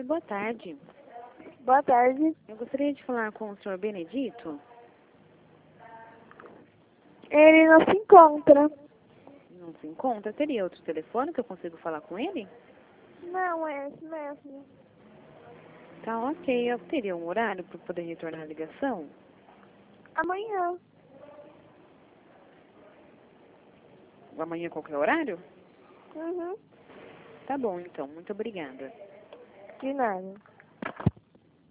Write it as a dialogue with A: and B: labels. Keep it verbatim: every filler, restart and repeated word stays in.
A: boa tarde.
B: Boa tarde.
A: Eu gostaria de falar com o senhor Benedito.
B: Ele não se encontra.
A: Não se encontra? Teria outro telefone que eu consigo falar com ele?
B: Não, é esse mesmo.
A: Tá, ok. Eu teria um horário para poder retornar a ligação?
B: Amanhã.
A: Amanhã qualquer horário?
B: Uhum.
A: Tá bom, então. Muito obrigada.
B: De nada.